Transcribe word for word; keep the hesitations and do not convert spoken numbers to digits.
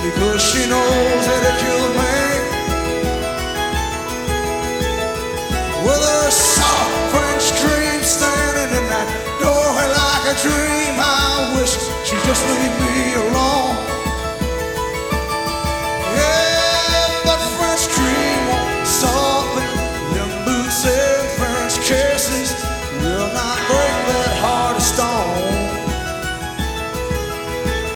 because she knows that it killed me. With a soft French cream standing in that doorway like a dream, I wish she'd just leave me